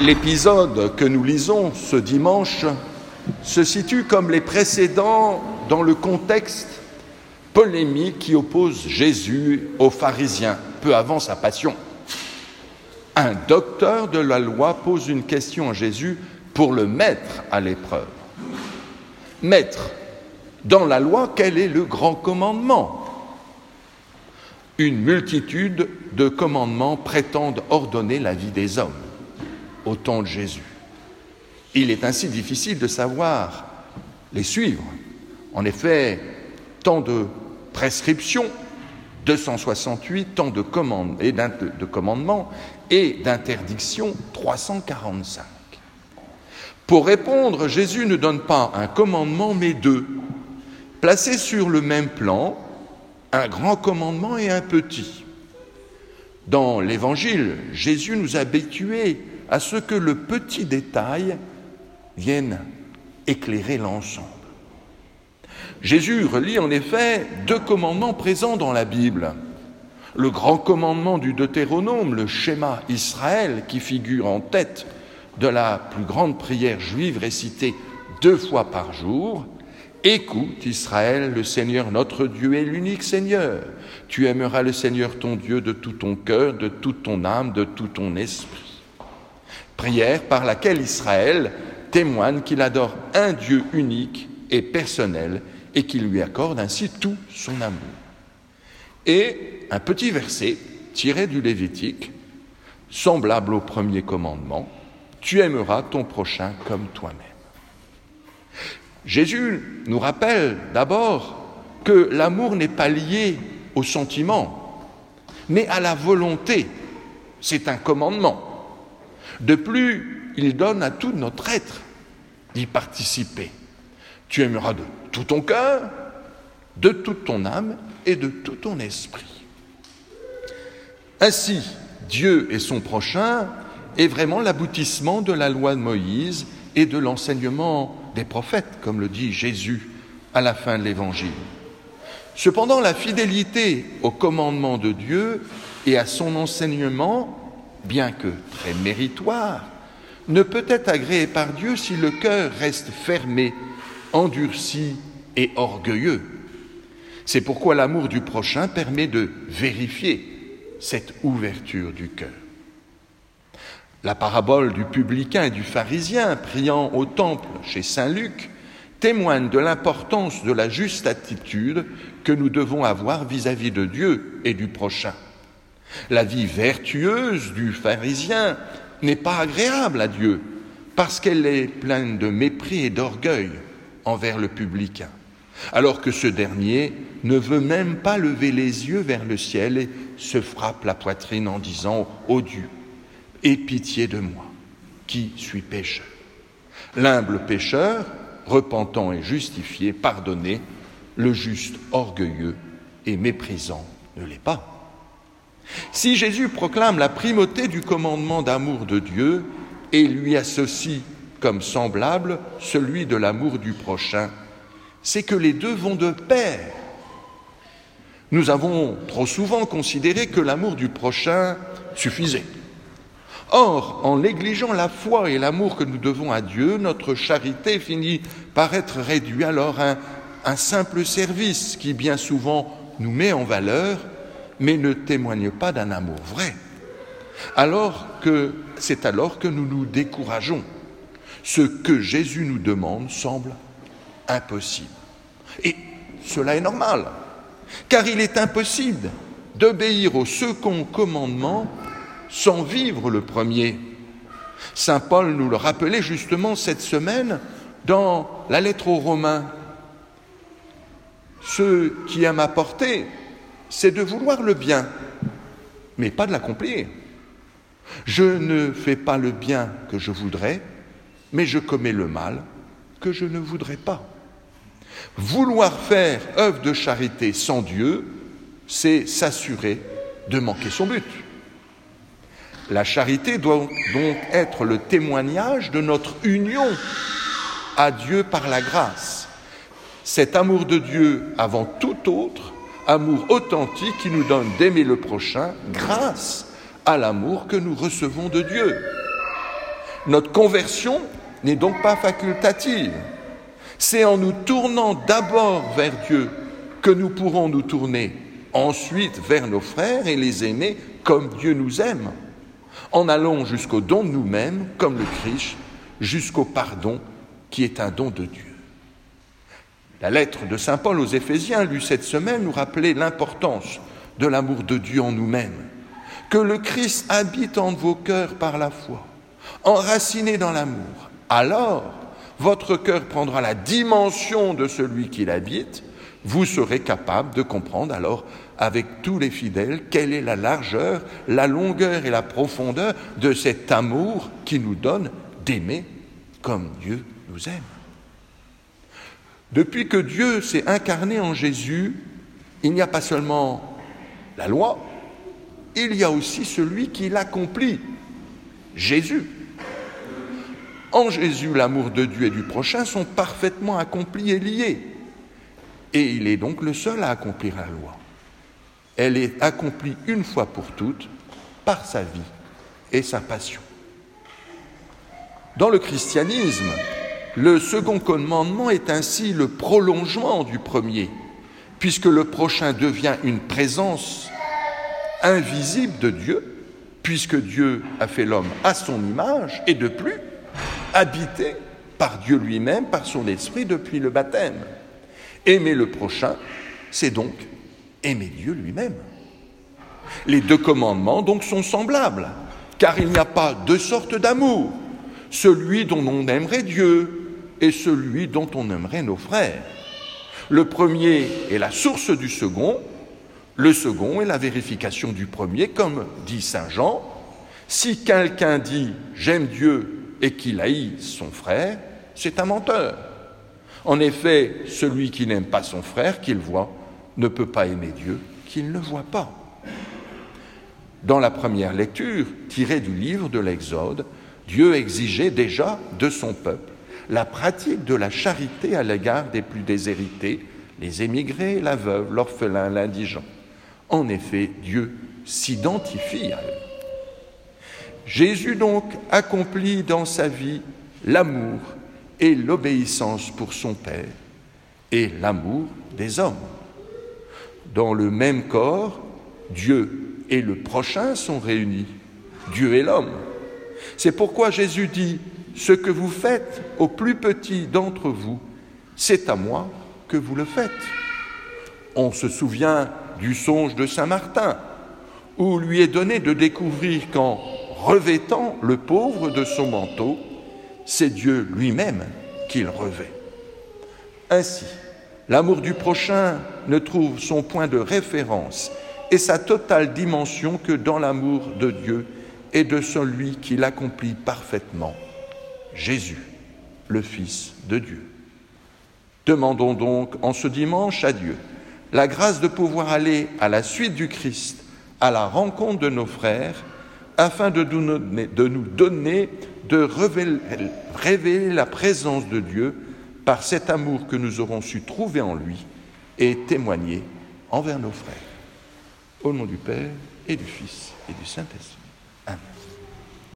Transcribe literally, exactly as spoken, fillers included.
L'épisode que nous lisons ce dimanche se situe comme les précédents dans le contexte polémique qui oppose Jésus aux pharisiens, peu avant sa passion. Un docteur de la loi pose une question à Jésus pour le mettre à l'épreuve. Maître, dans la loi, quel est le grand commandement ? Une multitude de commandements prétendent ordonner la vie des hommes au temps de Jésus. Il est ainsi difficile de savoir les suivre. En effet, tant de prescriptions, deux cent soixante-huit, tant de, commandes et de commandements et d'interdictions, trois cent quarante-cinq. Pour répondre, Jésus ne donne pas un commandement, mais deux. Placés sur le même plan, un grand commandement et un petit. Dans l'Évangile, Jésus nous a habitués à ce que le petit détail vienne éclairer l'ensemble. Jésus relie en effet deux commandements présents dans la Bible. Le grand commandement du Deutéronome, le schéma Israël, qui figure en tête de la plus grande prière juive récitée deux fois par jour. Écoute, Israël, le Seigneur notre Dieu est l'unique Seigneur. Tu aimeras le Seigneur ton Dieu de tout ton cœur, de toute ton âme, de tout ton esprit. Prière par laquelle Israël témoigne qu'il adore un Dieu unique et personnel et qu'il lui accorde ainsi tout son amour. Et un petit verset tiré du Lévitique, semblable au premier commandement, tu aimeras ton prochain comme toi-même. Jésus nous rappelle d'abord que l'amour n'est pas lié au sentiment, mais à la volonté. C'est un commandement. De plus, il donne à tout notre être d'y participer. Tu aimeras de tout ton cœur, de toute ton âme et de tout ton esprit. Ainsi, Dieu et son prochain est vraiment l'aboutissement de la loi de Moïse et de l'enseignement des prophètes, comme le dit Jésus à la fin de l'Évangile. Cependant, la fidélité au commandement de Dieu et à son enseignement, bien que très méritoire, ne peut être agréée par Dieu si le cœur reste fermé, endurci et orgueilleux. C'est pourquoi l'amour du prochain permet de vérifier cette ouverture du cœur. La parabole du publicain et du pharisien priant au temple chez saint Luc témoigne de l'importance de la juste attitude que nous devons avoir vis-à-vis de Dieu et du prochain. La vie vertueuse du pharisien n'est pas agréable à Dieu parce qu'elle est pleine de mépris et d'orgueil envers le publicain, alors que ce dernier ne veut même pas lever les yeux vers le ciel et se frappe la poitrine en disant « Ô Dieu, aie pitié de moi, qui suis pécheur. » L'humble pécheur, repentant et justifié, pardonné, le juste orgueilleux et méprisant ne l'est pas. Si Jésus proclame la primauté du commandement d'amour de Dieu et lui associe comme semblable celui de l'amour du prochain, c'est que les deux vont de pair. Nous avons trop souvent considéré que l'amour du prochain suffisait. Or, en négligeant la foi et l'amour que nous devons à Dieu, notre charité finit par être réduite alors à un, un simple service qui bien souvent nous met en valeur, mais ne témoigne pas d'un amour vrai. Alors que, c'est alors que nous nous décourageons. Ce que Jésus nous demande semble impossible. Et cela est normal, car il est impossible d'obéir au second commandement sans vivre le premier. Saint Paul nous le rappelait justement cette semaine dans la lettre aux Romains. Ce qui est à ma portée, c'est de vouloir le bien, mais pas de l'accomplir. Je ne fais pas le bien que je voudrais, mais je commets le mal que je ne voudrais pas. Vouloir faire œuvre de charité sans Dieu, c'est s'assurer de manquer son but. La charité doit donc être le témoignage de notre union à Dieu par la grâce. Cet amour de Dieu avant tout autre, amour authentique qui nous donne d'aimer le prochain grâce à l'amour que nous recevons de Dieu. Notre conversion n'est donc pas facultative. C'est en nous tournant d'abord vers Dieu que nous pourrons nous tourner ensuite vers nos frères et les aimer comme Dieu nous aime, en allant jusqu'au don de nous-mêmes, comme le Christ, jusqu'au pardon qui est un don de Dieu. La lettre de saint Paul aux Éphésiens, lue cette semaine, nous rappelait l'importance de l'amour de Dieu en nous-mêmes, que le Christ habite en vos cœurs par la foi, enraciné dans l'amour. Alors, votre cœur prendra la dimension de celui qui l'habite, vous serez capable de comprendre alors avec tous les fidèles quelle est la largeur, la longueur et la profondeur de cet amour qui nous donne d'aimer comme Dieu nous aime. Depuis que Dieu s'est incarné en Jésus, il n'y a pas seulement la loi, il y a aussi celui qui l'accomplit, Jésus. En Jésus, l'amour de Dieu et du prochain sont parfaitement accomplis et liés. Et il est donc le seul à accomplir la loi. Elle est accomplie une fois pour toutes par sa vie et sa passion. Dans le christianisme, le second commandement est ainsi le prolongement du premier, puisque le prochain devient une présence invisible de Dieu, puisque Dieu a fait l'homme à son image et de plus, habité par Dieu lui-même, par son esprit depuis le baptême. Aimer le prochain, c'est donc aimer Dieu lui-même. Les deux commandements donc sont semblables, car il n'y a pas deux sortes d'amour, celui dont on aimerait Dieu et celui dont on aimerait nos frères. Le premier est la source du second, le second est la vérification du premier, comme dit saint Jean. Si quelqu'un dit « j'aime Dieu » et qu'il haït son frère, c'est un menteur. En effet, celui qui n'aime pas son frère qu'il voit ne peut pas aimer Dieu qu'il ne voit pas. Dans la première lecture, tirée du livre de l'Exode, Dieu exigeait déjà de son peuple la pratique de la charité à l'égard des plus déshérités, les émigrés, la veuve, l'orphelin, l'indigent. En effet, Dieu s'identifie à eux. Jésus donc accomplit dans sa vie l'amour et l'obéissance pour son Père et l'amour des hommes. Dans le même corps, Dieu et le prochain sont réunis, Dieu et l'homme. C'est pourquoi Jésus dit « Ce que vous faites au plus petit d'entre vous, c'est à moi que vous le faites. » On se souvient du songe de saint Martin, où lui est donné de découvrir qu'en revêtant le pauvre de son manteau, c'est Dieu lui-même qu'il revêt. Ainsi, l'amour du prochain ne trouve son point de référence et sa totale dimension que dans l'amour de Dieu et de celui qui l'accomplit parfaitement, Jésus, le Fils de Dieu. Demandons donc en ce dimanche à Dieu la grâce de pouvoir aller à la suite du Christ, à la rencontre de nos frères, afin de nous donner, de, nous donner, de révéler, révéler la présence de Dieu par cet amour que nous aurons su trouver en lui et témoigner envers nos frères. Au nom du Père et du Fils et du Saint-Esprit.